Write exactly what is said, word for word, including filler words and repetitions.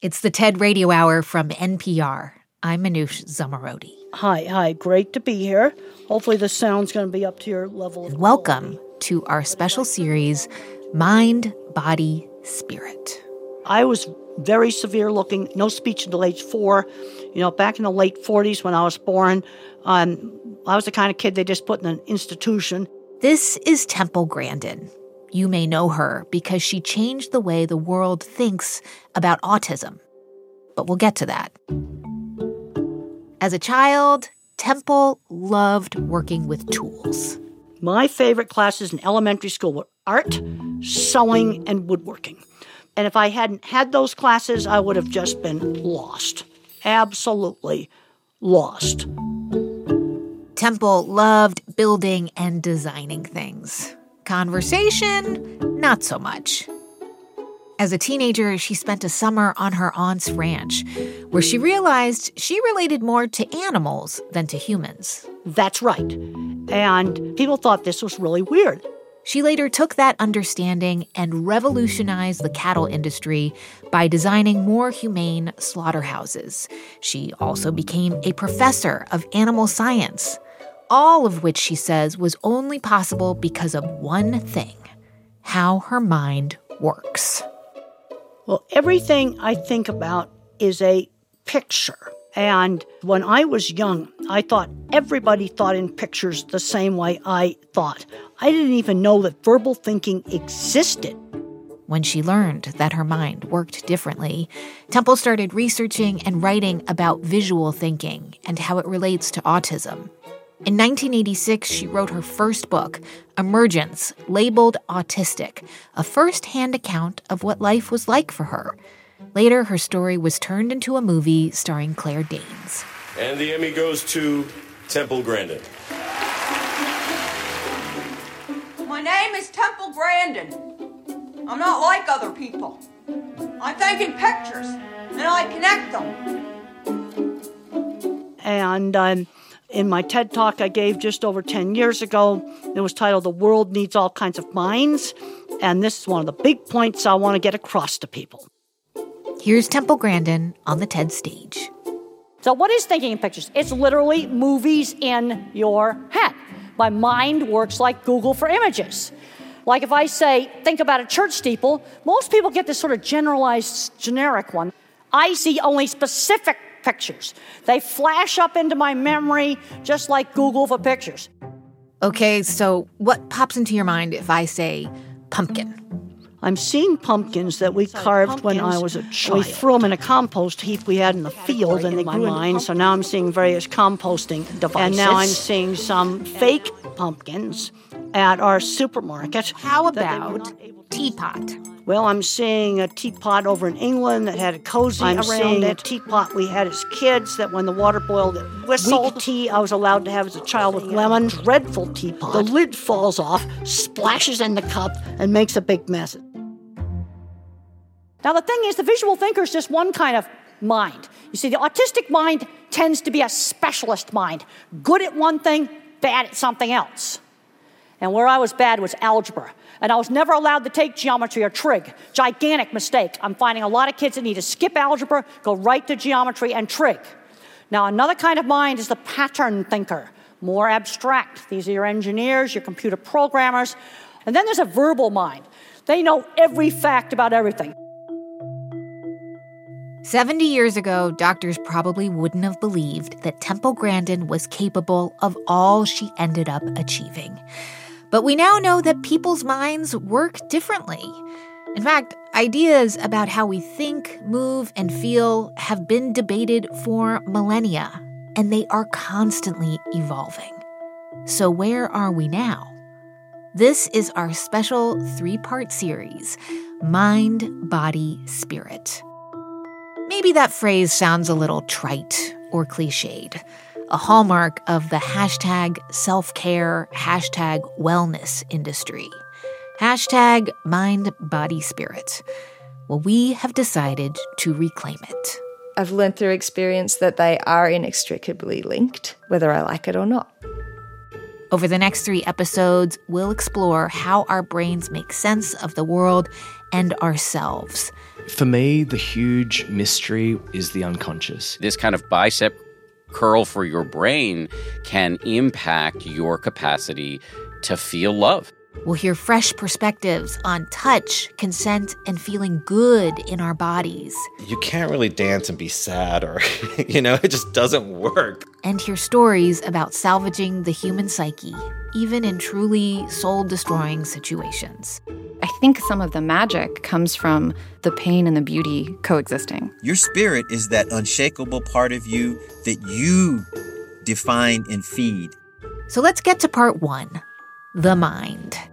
It's the TED Radio Hour from N P R. I'm Manoush Zomorodi. Hi, hi. Great to be here. Hopefully the sound's going to be up to your level of Welcome quality. to our special series, Mind, Body, Spirit. I was very severe looking, no speech until age four. You know, back in the late forties when I was born, um, I was the kind of kid they just put in an institution. This is Temple Grandin. You may know her because she changed the way the world thinks about autism. But we'll get to that. As a child, Temple loved working with tools. My favorite classes in elementary school were art, sewing, and woodworking. And if I hadn't had those classes, I would have just been lost. Absolutely lost. Temple loved building and designing things. Conversation, not so much. As a teenager, she spent a summer on her aunt's ranch, where she realized she related more to animals than to humans. That's right. And people thought this was really weird. She later took that understanding and revolutionized the cattle industry by designing more humane slaughterhouses. She also became a professor of animal science, all of which she says was only possible because of one thing: how her mind works. Well, everything I think about is a picture. And when I was young, I thought everybody thought in pictures the same way I thought. I didn't even know that verbal thinking existed. When she learned that her mind worked differently, Temple started researching and writing about visual thinking and how it relates to autism. In nineteen eighty-six, she wrote her first book, Emergence, labeled Autistic, a first-hand account of what life was like for her. Later, her story was turned into a movie starring Claire Danes. And the Emmy goes to Temple Grandin. My name is Temple Grandin. I'm not like other people. I think in pictures, and I connect them. And um, in my TED Talk I gave just over ten years ago, it was titled The World Needs All Kinds of Minds. And this is one of the big points I want to get across to people. Here's Temple Grandin on the TED stage. So what is thinking in pictures? It's literally movies in your head. My mind works like Google for images. Like if I say, think about a church steeple, most people get this sort of generalized, generic one. I see only specific pictures. They flash up into my memory just like Google for pictures. Okay, so what pops into your mind if I say pumpkin? I'm seeing pumpkins that we carved when I was a child. We threw them in a compost heap we had in the field, and they grew in mine. So now I'm seeing various composting devices. And now I'm seeing some fake pumpkins at our supermarket. How about teapot? Well, I'm seeing a teapot over in England that had a cozy I'm around seeing it. a A teapot we had as kids that when the water boiled, it whistled. Weak tea I was allowed to have as a child with lemon. Dreadful teapot. The lid falls off, splashes in the cup, and makes a big mess. Now, the thing is, the visual thinker is just one kind of mind. You see, the autistic mind tends to be a specialist mind. Good at one thing, bad at something else. And where I was bad was algebra. And I was never allowed to take geometry or trig. Gigantic mistake. I'm finding a lot of kids that need to skip algebra, go right to geometry and trig. Now, another kind of mind is the pattern thinker. More abstract. These are your engineers, your computer programmers. And then there's a verbal mind. They know every fact about everything. seventy years ago, doctors probably wouldn't have believed that Temple Grandin was capable of all she ended up achieving. But we now know that people's minds work differently. In fact, ideas about how we think, move, and feel have been debated for millennia, and they are constantly evolving. So where are we now? This is our special three-part series, Mind, Body, Spirit. Maybe that phrase sounds a little trite or cliched, a hallmark of the hashtag self-care, hashtag wellness industry. Hashtag mind, body, spirit. Well, we have decided to reclaim it. I've learned through experience that they are inextricably linked, whether I like it or not. Over the next three episodes, we'll explore how our brains make sense of the world and ourselves. For me, the huge mystery is the unconscious. This kind of bicep curl for your brain can impact your capacity to feel love. We'll hear fresh perspectives on touch, consent, and feeling good in our bodies. You can't really dance and be sad, or, you know, it just doesn't work. And hear stories about salvaging the human psyche, even in truly soul-destroying situations. I think some of the magic comes from the pain and the beauty coexisting. Your spirit is that unshakable part of you that you define and feed. So let's get to part one. The mind.